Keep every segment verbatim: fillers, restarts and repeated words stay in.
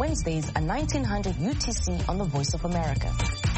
Wednesdays at nineteen hundred U T C on the Voice of America.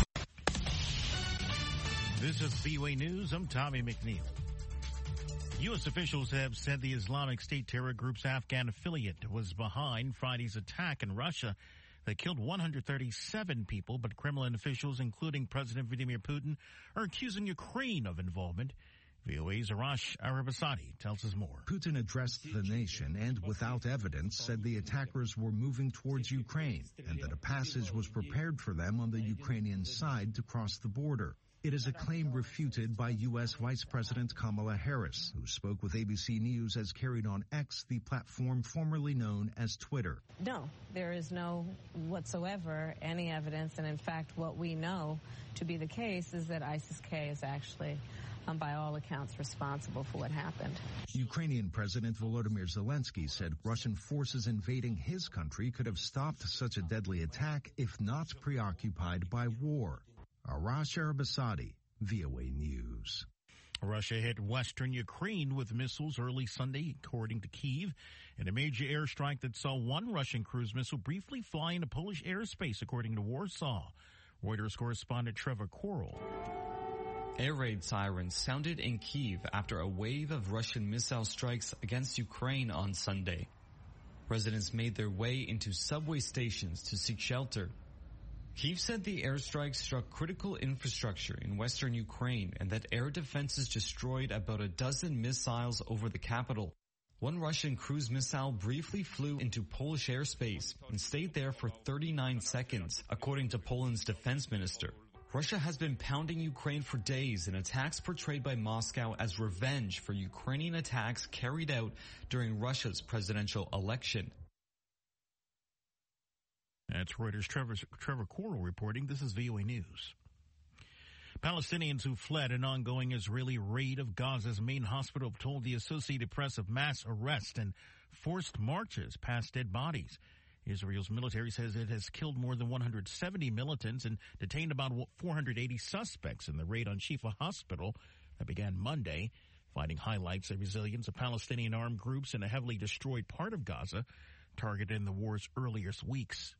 This is V O A News. I'm Tommy McNeil. U S officials have said the Islamic State terror group's Afghan affiliate was behind Friday's attack in Russia that killed one hundred thirty-seven people, but Kremlin officials, including President Vladimir Putin, are accusing Ukraine of involvement. V O A's Arash Arabasadi tells us more. Putin addressed the nation and, without evidence, said the attackers were moving towards Ukraine and that a passage was prepared for them on the Ukrainian side to cross the border. It is a claim refuted by U S Vice President Kamala Harris, who spoke with A B C News as carried on X, the platform formerly known as Twitter. No, there is no whatsoever any evidence. And in fact, what we know to be the case is that ISIS-K is actually, um, by all accounts, responsible for what happened. Ukrainian President Volodymyr Zelensky said Russian forces invading his country could have stopped such a deadly attack if not preoccupied by war. Arash Arabasadi, V O A News. Russia hit western Ukraine with missiles early Sunday, according to Kyiv, in a major airstrike that saw one Russian cruise missile briefly fly into Polish airspace, according to Warsaw. Reuters correspondent Trevor Coral. Air raid sirens sounded in Kyiv after a wave of Russian missile strikes against Ukraine on Sunday. Residents made their way into subway stations to seek shelter. Kyiv said the airstrike struck critical infrastructure in western Ukraine and that air defenses destroyed about a dozen missiles over the capital. One Russian cruise missile briefly flew into Polish airspace and stayed there for thirty-nine seconds, according to Poland's defense minister. Russia has been pounding Ukraine for days in attacks portrayed by Moscow as revenge for Ukrainian attacks carried out during Russia's presidential election. That's Reuters' Trevor, Trevor Coral reporting. This is V O A News. Palestinians who fled an ongoing Israeli raid of Gaza's main hospital have told the Associated Press of mass arrests and forced marches past dead bodies. Israel's military says it has killed more than one hundred seventy militants and detained about four hundred eighty suspects in the raid on Shifa Hospital that began Monday. Fighting highlights the resilience of Palestinian armed groups in a heavily destroyed part of Gaza targeted in the war's earliest weeks.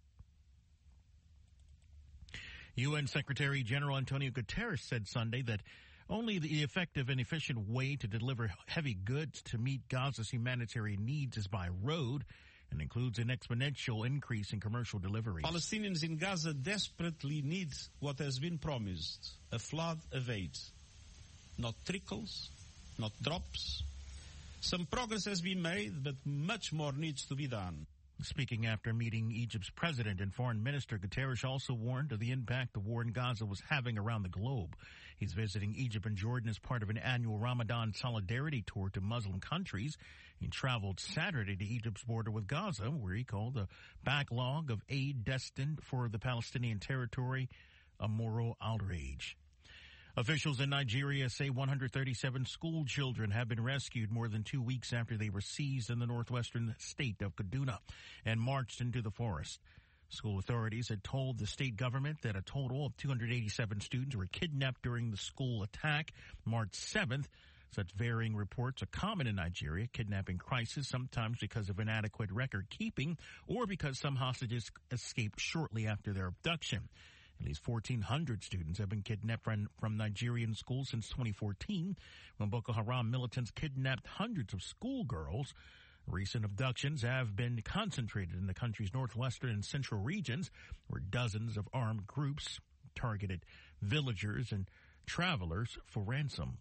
U N Secretary General Antonio Guterres said Sunday that only the effective and efficient way to deliver heavy goods to meet Gaza's humanitarian needs is by road and includes an exponential increase in commercial deliveries. Palestinians in Gaza desperately need what has been promised, a flood of aid. Not trickles, not drops. Some progress has been made, but much more needs to be done. Speaking after meeting Egypt's president and foreign minister, Guterres also warned of the impact the war in Gaza was having around the globe. He's visiting Egypt and Jordan as part of an annual Ramadan solidarity tour to Muslim countries. He traveled Saturday to Egypt's border with Gaza, where he called the backlog of aid destined for the Palestinian territory a moral outrage. Officials in Nigeria say one hundred thirty-seven school children have been rescued more than two weeks after they were seized in the northwestern state of Kaduna and marched into the forest. School authorities had told the state government that a total of two hundred eighty-seven students were kidnapped during the school attack March seventh. Such varying reports are common in Nigeria, kidnapping crisis, sometimes because of inadequate record keeping or because some hostages escaped shortly after their abduction. At least fourteen hundred students have been kidnapped from, from Nigerian schools since twenty fourteen, when Boko Haram militants kidnapped hundreds of schoolgirls. Recent abductions have been concentrated in the country's northwestern and central regions, where dozens of armed groups targeted villagers and travelers for ransom.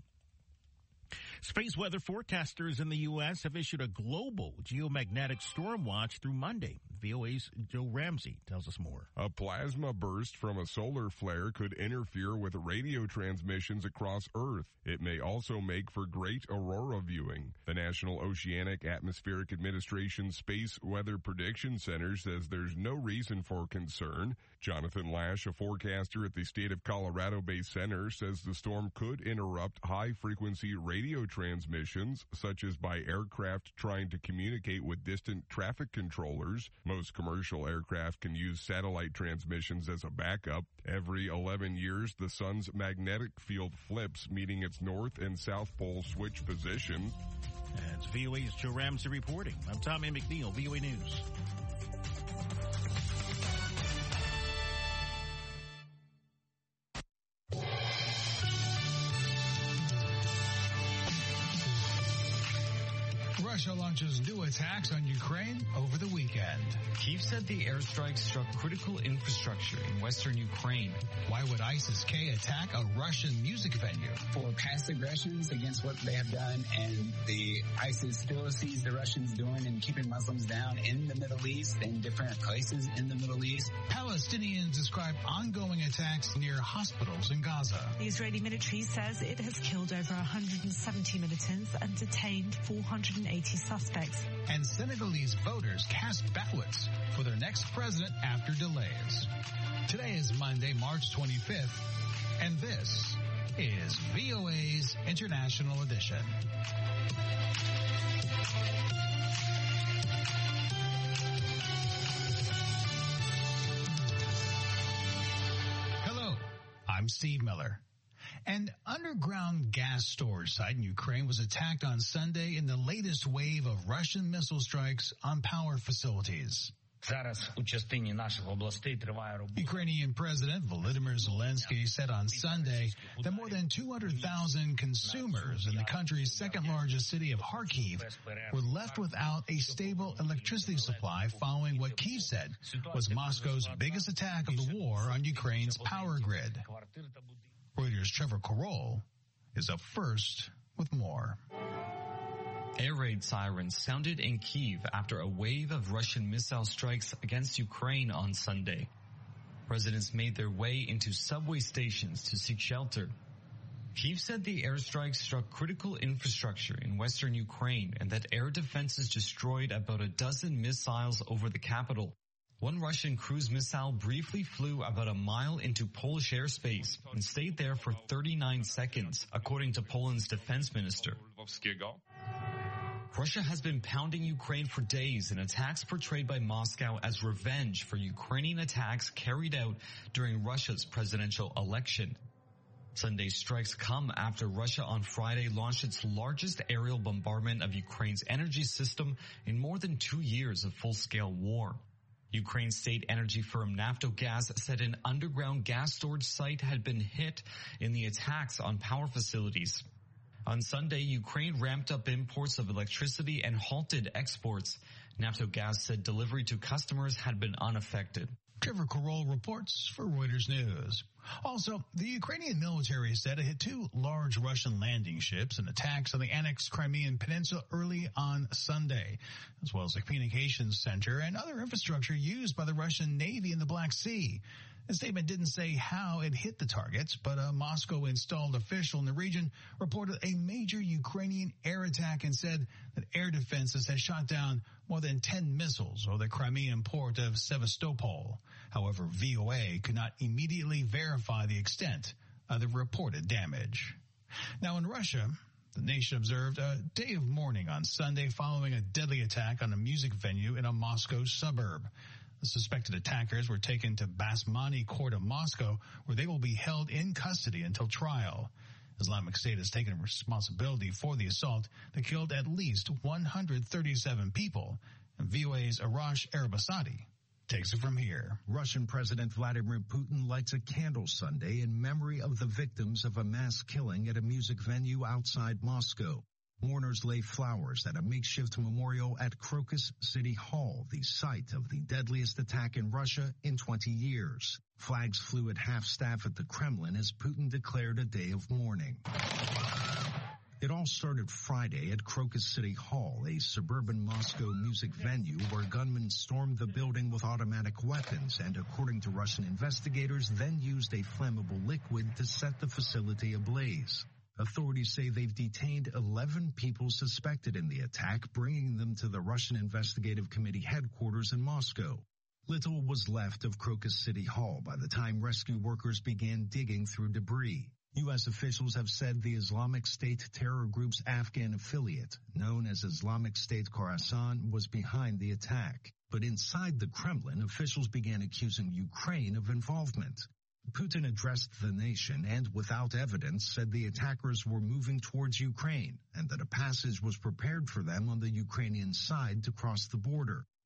Space weather forecasters in the U S have issued a global geomagnetic storm watch through Monday. V O A's Joe Ramsey tells us more. A plasma burst from a solar flare could interfere with radio transmissions across Earth. It may also make for great aurora viewing. The National Oceanic Atmospheric Administration Space Weather Prediction Center says there's no reason for concern. Jonathan Lash, a forecaster at the state of Colorado-based center, says the storm could interrupt high-frequency radio transmissions, such as by aircraft trying to communicate with distant traffic controllers. Most commercial aircraft can use satellite transmissions as a backup. Every eleven years, the sun's magnetic field flips, meaning its north and south pole switch position. That's V O A's Joe Ramsey reporting. I'm Tommy McNeil, V O A News. Russia launches new attacks on Ukraine over the weekend. Kyiv said the airstrikes struck critical infrastructure in western Ukraine. Why would ISIS-K attack a Russian music venue? For past aggressions against what they have done, and the ISIS still sees the Russians doing and keeping Muslims down in the Middle East and different places in the Middle East. Palestinians describe ongoing attacks near hospitals in Gaza. The Israeli military says it has killed over one hundred seventy militants and detained four hundred eighty suspects. And Senegalese voters cast ballots for their next president after delays. Today is Monday, March twenty-fifth, and this is V O A's International Edition. Hello, I'm Steve Miller. An underground gas storage site in Ukraine was attacked on Sunday in the latest wave of Russian missile strikes on power facilities. Ukrainian President Volodymyr Zelensky said on Sunday that more than two hundred thousand consumers in the country's second-largest city of Kharkiv were left without a stable electricity supply following what Kyiv said was Moscow's biggest attack of the war on Ukraine's power grid. Reuters' Trevor Carroll is up first with more. Air raid sirens sounded in Kyiv after a wave of Russian missile strikes against Ukraine on Sunday. Residents made their way into subway stations to seek shelter. Kyiv said the airstrikes struck critical infrastructure in western Ukraine and that air defenses destroyed about a dozen missiles over the capital. One Russian cruise missile briefly flew about a mile into Polish airspace and stayed there for thirty-nine seconds, according to Poland's defense minister. Russia has been pounding Ukraine for days in attacks portrayed by Moscow as revenge for Ukrainian attacks carried out during Russia's presidential election. Sunday's strikes come after Russia on Friday launched its largest aerial bombardment of Ukraine's energy system in more than two years of full-scale war. Ukraine's state energy firm Naftogaz said an underground gas storage site had been hit in the attacks on power facilities. On Sunday, Ukraine ramped up imports of electricity and halted exports. Naftogaz said delivery to customers had been unaffected. Trevor Carroll reports for Reuters News. Also, the Ukrainian military said it hit two large Russian landing ships in attacks on the annexed Crimean Peninsula early on Sunday, as well as a communications center and other infrastructure used by the Russian Navy in the Black Sea. The statement didn't say how it hit the targets, but a Moscow-installed official in the region reported a major Ukrainian air attack and said that air defenses had shot down more than ten missiles over the Crimean port of Sevastopol. However, V O A could not immediately verify the extent of the reported damage. Now in Russia, the nation observed a day of mourning on Sunday following a deadly attack on a music venue in a Moscow suburb. The suspected attackers were taken to Basmany Court of Moscow, where they will be held in custody until trial. Islamic State has taken responsibility for the assault that killed at least one hundred thirty-seven people. And V O A's Arash Arabasadi takes it from here. Russian President Vladimir Putin lights a candle Sunday in memory of the victims of a mass killing at a music venue outside Moscow. Mourners lay flowers at a makeshift memorial at Crocus City Hall, the site of the deadliest attack in Russia in twenty years. Flags flew at half-staff at the Kremlin as Putin declared a day of mourning. It all started Friday at Crocus City Hall, a suburban Moscow music venue where gunmen stormed the building with automatic weapons and, according to Russian investigators, then used a flammable liquid to set the facility ablaze. Authorities say they've detained eleven people suspected in the attack, bringing them to the Russian Investigative Committee headquarters in Moscow. Little was left of Crocus City Hall by the time rescue workers began digging through debris. U S officials have said the Islamic State terror group's Afghan affiliate, known as Islamic State Khorasan, was behind the attack. But inside the Kremlin, officials began accusing Ukraine of involvement. Putin addressed the nation and, without evidence, said the attackers were moving towards Ukraine and that a passage was prepared for them on the Ukrainian side to cross the border.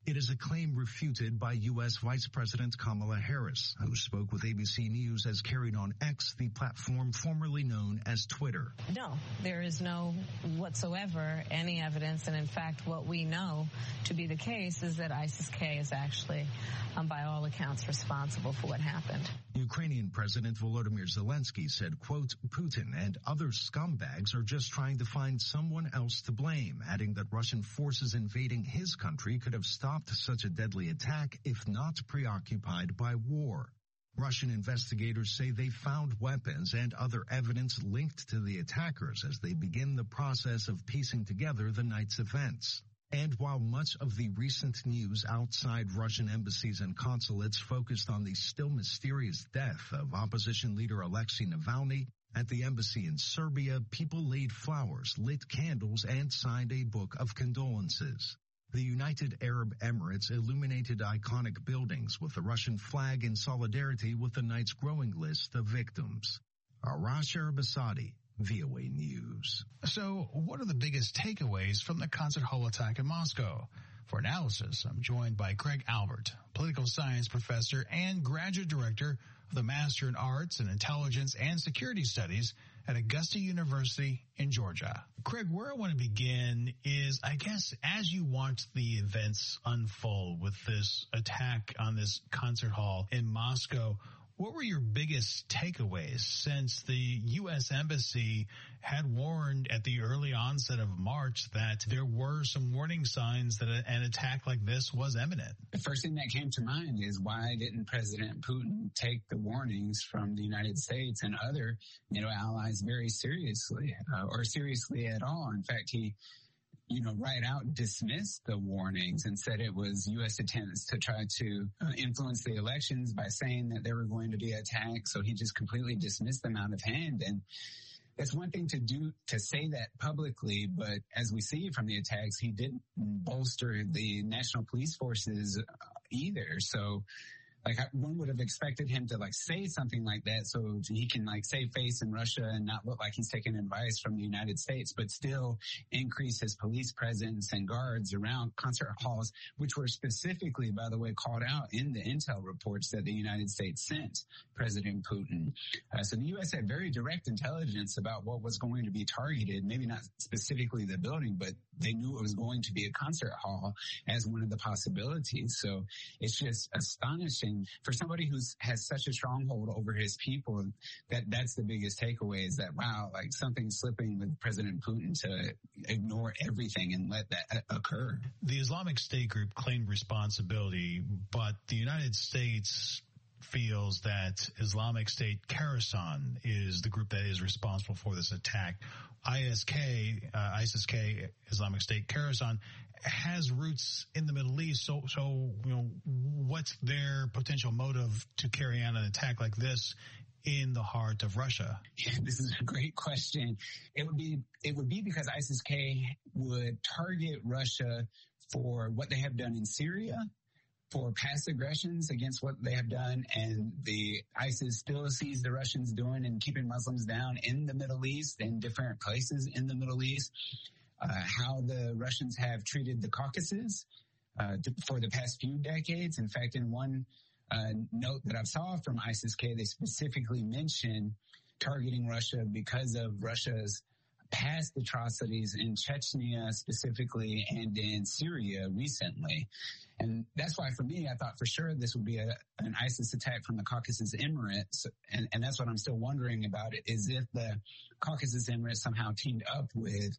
It is a claim refuted by U S Vice President Kamala Harris, who spoke with A B C News as carried on X, the platform formerly known as Twitter. No, there is no whatsoever any evidence, and in fact what we know to be the case is that ISIS-K is actually, um, by all accounts, responsible for what happened. Ukrainian President Volodymyr Zelensky said, quote, Putin and other scumbags are just trying to find someone else to blame, adding that Russian forces invading his country could have stopped such a deadly attack if not preoccupied by war. Russian investigators say they found weapons and other evidence linked to the attackers as they begin the process of piecing together the night's events. And while much of the recent news outside Russian embassies and consulates focused on the still mysterious death of opposition leader Alexei Navalny, at the embassy in Serbia, people laid flowers, lit candles, and signed a book of condolences. The United Arab Emirates illuminated iconic buildings with the Russian flag in solidarity with the night's growing list of victims. Arash Arabasadi, V O A News. So, what are the biggest takeaways from the concert hall attack in Moscow? For analysis, I'm joined by Craig Albert, political science professor and graduate director of the Master in Arts and Intelligence and Security Studies at Augusta University in Georgia. Craig, where I want to begin is, I guess, as you watch the events unfold with this attack on this concert hall in Moscow, what were your biggest takeaways since the U S Embassy had warned at the early onset of March that there were some warning signs that an attack like this was imminent? The first thing that came to mind is, why didn't President Putin take the warnings from the United States and other NATO allies very seriously, uh, or seriously at all? In fact, he you know, right out dismissed the warnings and said it was U S attempts to try to uh, influence the elections by saying that there were going to be attacks. So he just completely dismissed them out of hand. And that's one thing to do, to say that publicly, but as we see from the attacks, he didn't bolster the national police forces either. So, like, one would have expected him to, like, say something like that so he can, like, save face in Russia and not look like he's taking advice from the United States, but still increase his police presence and guards around concert halls, which were specifically, by the way, called out in the intel reports that the United States sent President Putin. Uh, so the U S had very direct intelligence about what was going to be targeted, maybe not specifically the building, but they knew it was going to be a concert hall as one of the possibilities. So it's just astonishing for somebody who has such a stronghold over his people. That that's the biggest takeaway, is that, wow, like, something's slipping with President Putin to ignore everything and let that occur. The Islamic State group claimed responsibility, but the United States feels that Islamic State Khorasan is the group that is responsible for this attack. I S K, uh, ISIS-K, Islamic State Khorasan, has roots in the Middle East. So, so you know, what's their potential motive to carry on an attack like this in the heart of Russia? This is a great question. It would be it would be because ISIS-K would target Russia for what they have done in Syria, for past aggressions against what they have done, and the ISIS still sees the Russians doing and keeping Muslims down in the Middle East, in different places in the Middle East. Uh, how the Russians have treated the Caucasus uh, to, for the past few decades. In fact, in one uh, note that I saw from ISIS-K, they specifically mentioned targeting Russia because of Russia's past atrocities in Chechnya specifically and in Syria recently. And that's why, for me, I thought for sure this would be a, an ISIS attack from the Caucasus Emirates. And, and that's what I'm still wondering about, it, is if the Caucasus Emirates somehow teamed up with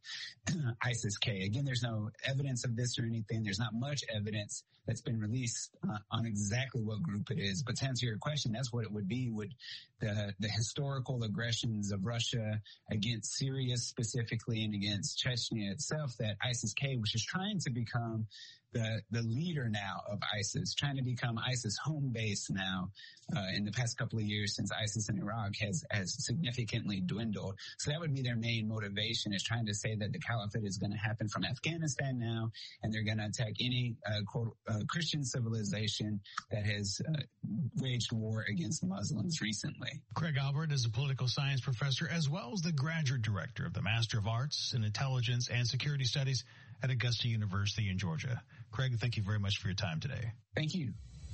ISIS-K. Again, there's no evidence of this or anything. There's not much evidence that's been released uh, on exactly what group it is. But to answer your question, that's what it would be. Would the, the historical aggressions of Russia against Syria specifically and against Chechnya itself, that ISIS-K, which is trying to become the the leader now of ISIS, trying to become ISIS home base now uh, in the past couple of years, since ISIS in Iraq has, has significantly dwindled. So that would be their main motivation, is trying to say that the caliphate is going to happen from Afghanistan now, and they're going to attack any uh, quote, uh, Christian civilization that has uh, waged war against Muslims recently. Craig Albert is a political science professor as well as the graduate director of the Master of Arts in Intelligence and Security Studies at Augusta University in Georgia. Craig, thank you very much for your time today. Thank you.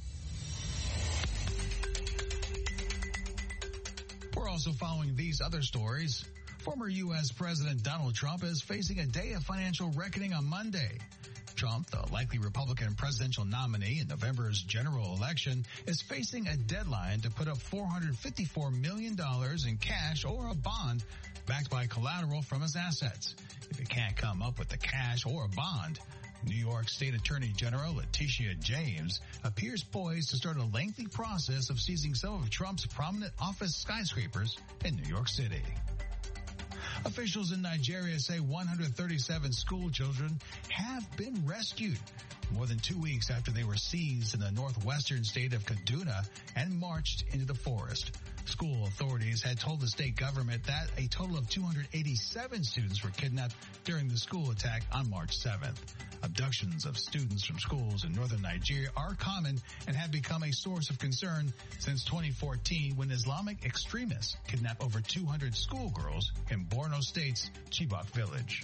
We're also following these other stories. Former U S President Donald Trump is facing a day of financial reckoning on Monday. Trump, the likely Republican presidential nominee in November's general election, is facing a deadline to put up four hundred fifty-four million dollars in cash or a bond backed by collateral from his assets. If he can't come up with the cash or a bond, New York State Attorney General Letitia James appears poised to start a lengthy process of seizing some of Trump's prominent office skyscrapers in New York City. Officials in Nigeria say one hundred thirty-seven school children have been rescued more than two weeks after they were seized in the northwestern state of Kaduna and marched into the forest. School authorities had told the state government that a total of two hundred eighty-seven students were kidnapped during the school attack on March seventh. Abductions of students from schools in northern Nigeria are common and have become a source of concern since twenty fourteen when Islamic extremists kidnapped over two hundred schoolgirls in Borno State's Chibok village.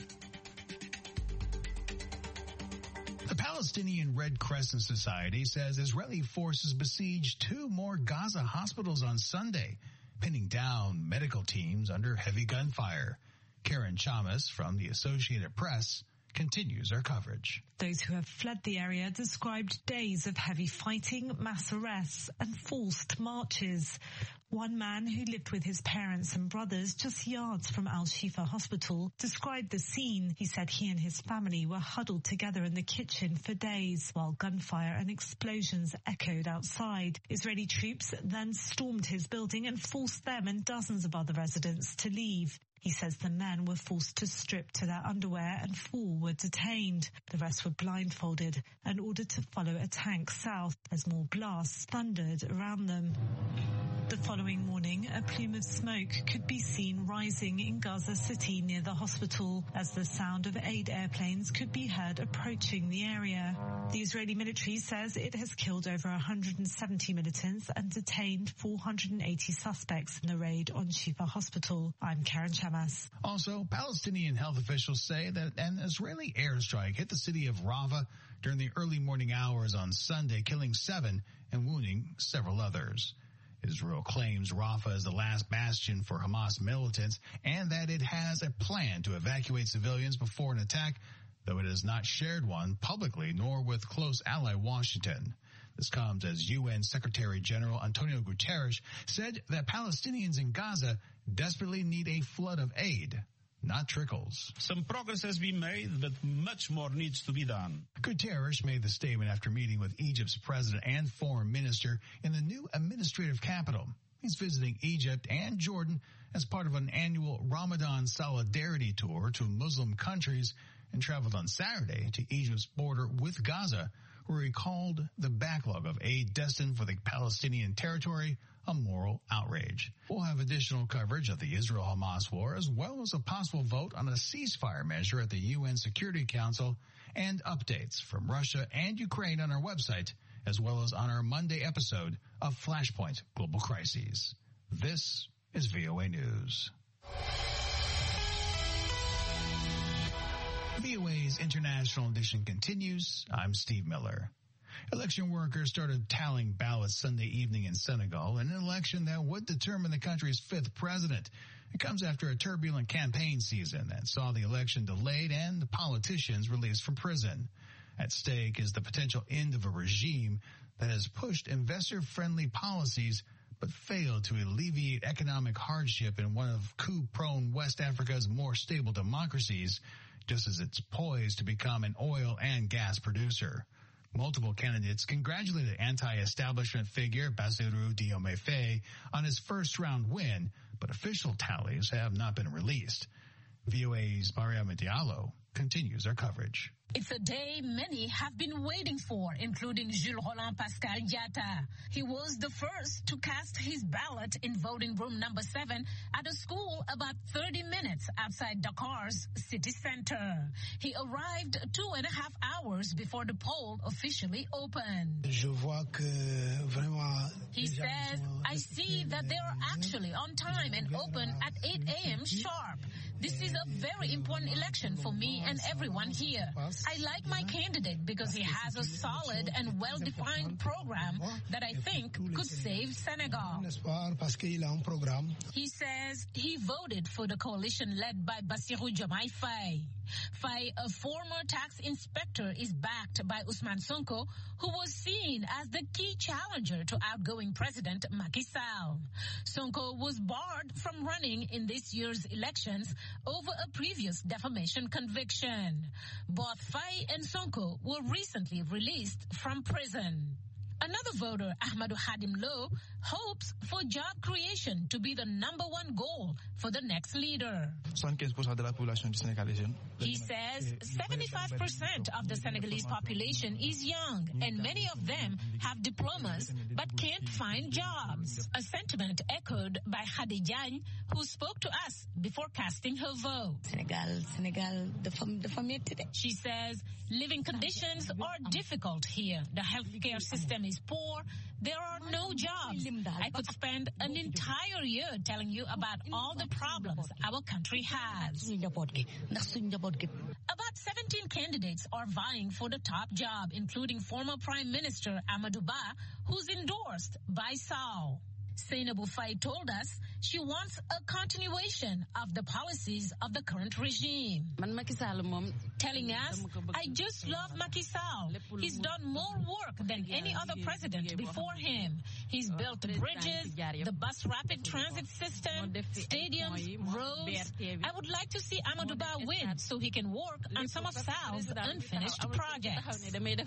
The Palestinian Red Crescent Society says Israeli forces besieged two more Gaza hospitals on Sunday, pinning down medical teams under heavy gunfire. Karen Chamas from the Associated Press continues our coverage. Those who have fled the area described days of heavy fighting, mass arrests, and forced marches. One man who lived with his parents and brothers just yards from Al-Shifa Hospital described the scene. He said he and his family were huddled together in the kitchen for days while gunfire and explosions echoed outside. Israeli troops then stormed his building and forced them and dozens of other residents to leave. He says the men were forced to strip to their underwear and four were detained. The rest were blindfolded and ordered to follow a tank south as more blasts thundered around them. The following morning, a plume of smoke could be seen rising in Gaza City near the hospital as the sound of aid airplanes could be heard approaching the area. The Israeli military says it has killed over one hundred seventy militants and detained four hundred eighty suspects in the raid on Shifa Hospital. I'm Karen Chamas. Also, Palestinian health officials say that an Israeli airstrike hit the city of Rafah during the early morning hours on Sunday, killing seven and wounding several others. Israel claims Rafah is the last bastion for Hamas militants and that it has a plan to evacuate civilians before an attack, though it has not shared one publicly nor with close ally Washington. This comes as U N Secretary General Antonio Guterres said that Palestinians in Gaza desperately need a flood of aid, not trickles. Some progress has been made, but much more needs to be done. Guterres made the statement after meeting with Egypt's president and foreign minister in the new administrative capital. He's visiting Egypt and Jordan as part of an annual Ramadan solidarity tour to Muslim countries and traveled on Saturday to Egypt's border with Gaza, where he called the backlog of aid destined for the Palestinian territory a moral outrage. We'll have additional coverage of the Israel-Hamas war, as well as a possible vote on a ceasefire measure at the U N Security Council, and updates from Russia and Ukraine on our website, as well as on our Monday episode of Flashpoint Global Crises. This is V O A News. V O A's International Edition continues. I'm Steve Miller. Election workers started tallying ballots Sunday evening in Senegal in an election that would determine the country's fifth president. It comes after a turbulent campaign season that saw the election delayed and the politicians released from prison. At stake is the potential end of a regime that has pushed investor-friendly policies but failed to alleviate economic hardship in one of coup-prone West Africa's more stable democracies, just as it's poised to become an oil and gas producer. Multiple candidates congratulated anti-establishment figure Bassirou Diomaye Faye on his first-round win, but official tallies have not been released. V O A's Mariama Diallo continues our coverage. It's a day many have been waiting for, including Jules Roland Pascal Diatta. He was the first to cast his ballot in voting room number seven at a school about thirty minutes outside Dakar's city center. He arrived two and a half hours before the poll officially opened. Je vois que vraiment see that they are actually on time and open at eight a.m. sharp. This is a very important election for me and everyone here. I like my candidate because he has a solid and well-defined program that I think could save Senegal. He says he voted for the coalition led by Bassirou Diomaye Faye. Faye, a former tax inspector, is backed by Ousmane Sonko, who was seen as the key challenger to outgoing President Macky Sall. Sonko was barred from running in this year's elections over a previous defamation conviction. Both Faye and Sonko were recently released from prison. Another voter, Ahmadou Hadim Lo, hopes for job creation to be the number one goal for the next leader. He says seventy-five percent of the Senegalese population is young, and many of them have diplomas but can't find jobs. A sentiment echoed by Khady Diagne, who spoke to us before casting her vote. Senegal, Senegal, she says living conditions are difficult here. The healthcare system is poor. There are no jobs. I could spend an entire year telling you about all the problems our country has. About seventeen candidates are vying for the top job, including former Prime Minister Amadou Ba, who's endorsed by Sall. Seynabou Faye told us she wants a continuation of the policies of the current regime. Telling us, I just love Macky Sall. He's done more work than any other president before him. He's built bridges, the bus rapid transit system, stadiums, roads. I would like to see Amadou Ba win so he can work on some of Sall's unfinished projects.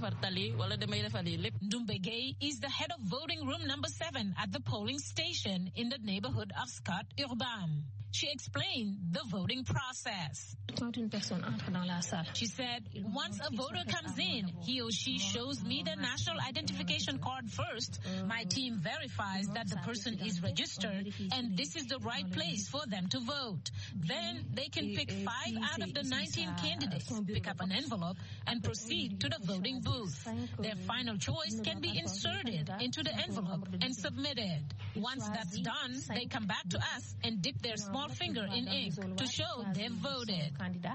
Ndoumbe Gueye is the head of voting room number seven at the polling station in the neighborhood of Scott Urbam. She explained the voting process. She said, once a voter comes in, he or she shows me the national identification card first. My team verifies that the person is registered, and this is the right place for them to vote. Then they can pick five out of the nineteen candidates, pick up an envelope, and proceed to the voting booth. Their final choice can be inserted into the envelope and submitted. Once that's done, they come back to us and dip their small finger in ink to show they've voted.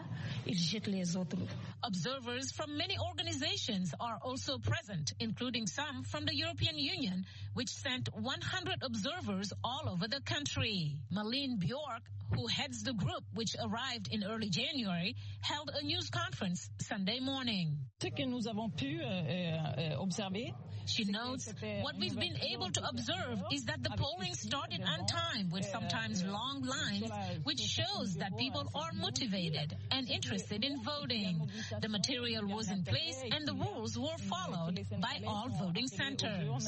Observers from many organizations are also present, including some from the European Union, which sent one hundred observers all over the country. Malene Bjork, who heads the group, which arrived in early January, held a news conference Sunday morning. She notes, what we've been able to observe is that the polling started on time with sometimes long lines, which shows that people are motivated and interested in voting. The material was in place and the rules were followed by all voting centers.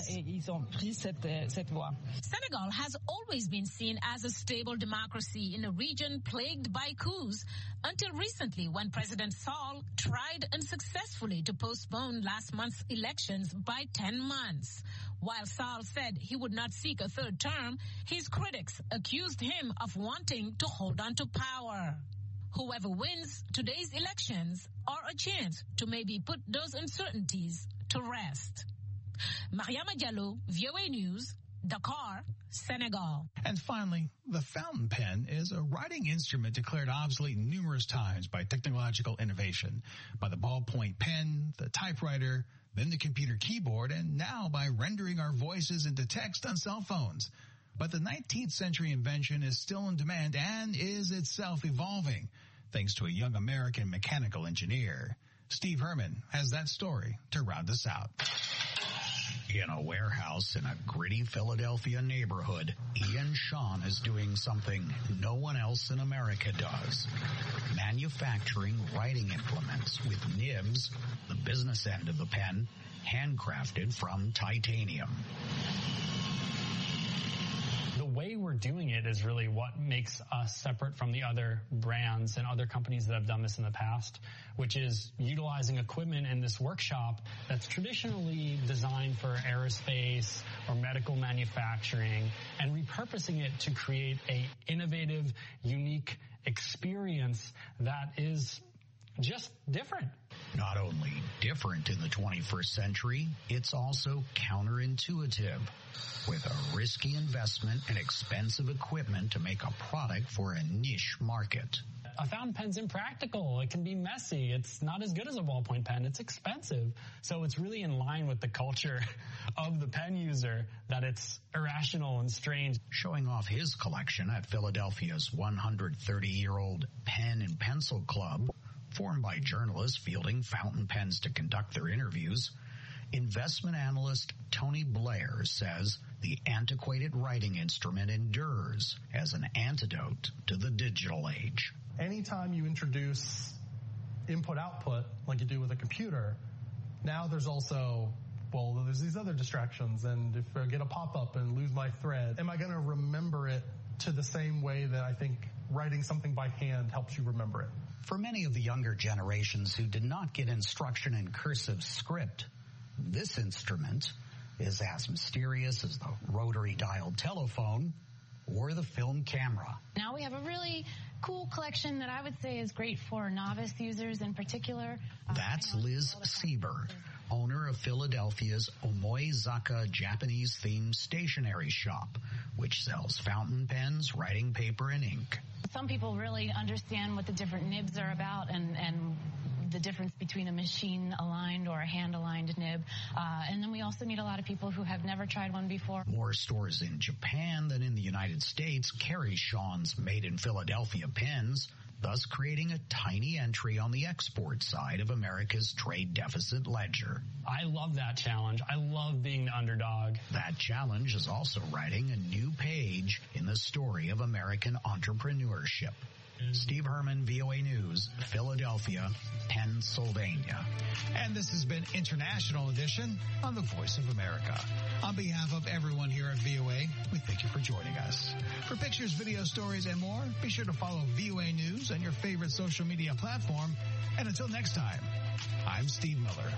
Senegal has always been seen as a stable democracy in a region plagued by coups until recently, when President Sall tried unsuccessfully to postpone last month's elections by ten months. While Sall said he would not seek a third term, his critics accused him of wanting to hold on to power. Whoever wins today's elections are a chance to maybe put those uncertainties to rest. Mariama Diallo, V O A News, Dakar, Senegal. And finally, the fountain pen is a writing instrument declared obsolete numerous times by technological innovation, by the ballpoint pen, the typewriter, then the computer keyboard, and now by rendering our voices into text on cell phones. But the nineteenth century invention is still in demand and is itself evolving, thanks to a young American mechanical engineer. Steve Herman has that story to round us out. In a warehouse in a gritty Philadelphia neighborhood, Ian Sean is doing something no one else in America does. Manufacturing writing implements with nibs, the business end of the pen, handcrafted from titanium. The way we're doing it is really what makes us separate from the other brands and other companies that have done this in the past, which is utilizing equipment in this workshop that's traditionally designed for aerospace or medical manufacturing and repurposing it to create a innovative, unique experience that is just different. Not only different in the twenty-first century, it's also counterintuitive. With a risky investment and expensive equipment to make a product for a niche market. A fountain pen's impractical. It can be messy. It's not as good as a ballpoint pen. It's expensive. So it's really in line with the culture of the pen user that it's irrational and strange. Showing off his collection at Philadelphia's one hundred thirty-year-old Pen and Pencil Club, formed by journalists fielding fountain pens to conduct their interviews, investment analyst Tony Blair says the antiquated writing instrument endures as an antidote to the digital age. Anytime you introduce input-output, like you do with a computer, now there's also, well, there's these other distractions, and if I get a pop-up and lose my thread, am I going to remember it to the same way that I think writing something by hand helps you remember it? For many of the younger generations who did not get instruction in cursive script, this instrument is as mysterious as the rotary dialed telephone or the film camera. Now we have a really cool collection that I would say is great for novice users in particular. That's Liz Sieber, owner of Philadelphia's Omoizaka Japanese-themed stationery shop, which sells fountain pens, writing paper, and ink. Some people really understand what the different nibs are about and, and the difference between a machine-aligned or a hand-aligned nib. Uh, and then we also meet a lot of people who have never tried one before. More stores in Japan than in the United States carry Sean's Made in Philadelphia pens, thus creating a tiny entry on the export side of America's trade deficit ledger. I love that challenge. I love being the underdog. That challenge is also writing a new page in the story of American entrepreneurship. Steve Herman, V O A News, Philadelphia, Pennsylvania. And this has been International Edition on the Voice of America. On behalf of everyone here at V O A, we thank you for joining us. For pictures, video stories, and more, be sure to follow V O A News on your favorite social media platform. And until next time, I'm Steve Miller.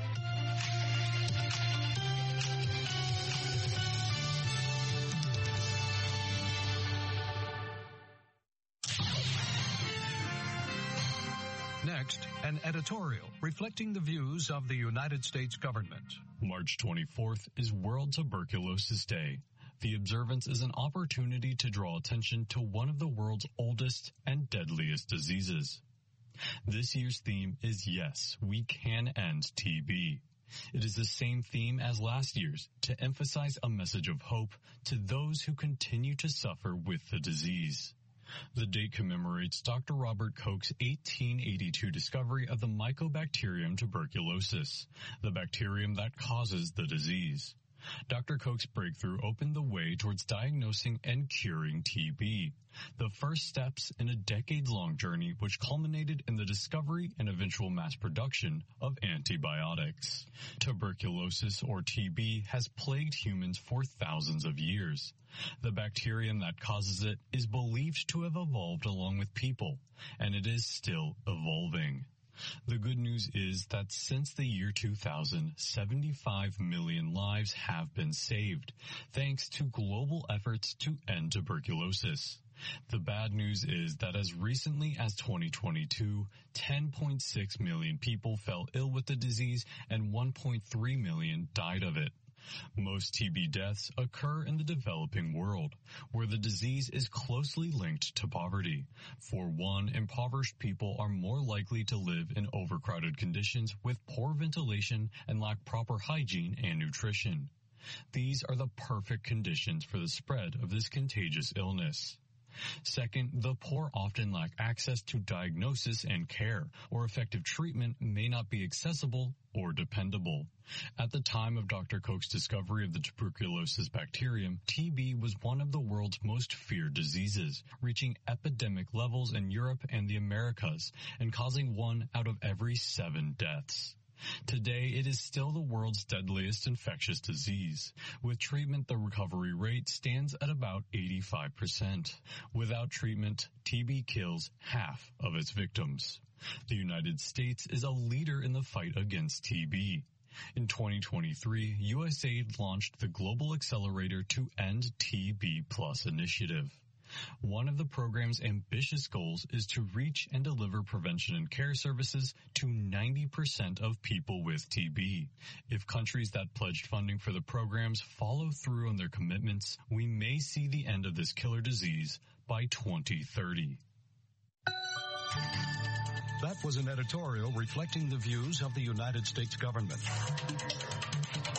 Next, an editorial reflecting the views of the United States government. March twenty-fourth is World Tuberculosis Day. The observance is an opportunity to draw attention to one of the world's oldest and deadliest diseases. This year's theme is Yes, We Can End T B. It is the same theme as last year's, to emphasize a message of hope to those who continue to suffer with the disease. The date commemorates Doctor Robert Koch's eighteen eighty-two discovery of the Mycobacterium tuberculosis, the bacterium that causes the disease. Doctor Koch's breakthrough opened the way towards diagnosing and curing T B, the first steps in a decades-long journey which culminated in the discovery and eventual mass production of antibiotics. Tuberculosis, or T B, has plagued humans for thousands of years. The bacterium that causes it is believed to have evolved along with people, and it is still evolving. The good news is that since the year two thousand, seventy-five million lives have been saved, thanks to global efforts to end tuberculosis. The bad news is that as recently as twenty twenty-two, ten point six million people fell ill with the disease and one point three million died of it. Most T B deaths occur in the developing world, where the disease is closely linked to poverty. For one, impoverished people are more likely to live in overcrowded conditions with poor ventilation and lack proper hygiene and nutrition. These are the perfect conditions for the spread of this contagious illness. Second, the poor often lack access to diagnosis and care, or effective treatment may not be accessible or dependable. At the time of Doctor Koch's discovery of the tuberculosis bacterium, T B was one of the world's most feared diseases, reaching epidemic levels in Europe and the Americas, and causing one out of every seven deaths. Today, it is still the world's deadliest infectious disease. With treatment, the recovery rate stands at about eighty-five percent. Without treatment, T B kills half of its victims. The United States is a leader in the fight against T B. In twenty twenty-three, USAID launched the Global Accelerator to End T B Plus initiative. One of the program's ambitious goals is to reach and deliver prevention and care services to ninety percent of people with T B. If countries that pledged funding for the programs follow through on their commitments, we may see the end of this killer disease by twenty thirty. That was an editorial reflecting the views of the United States government.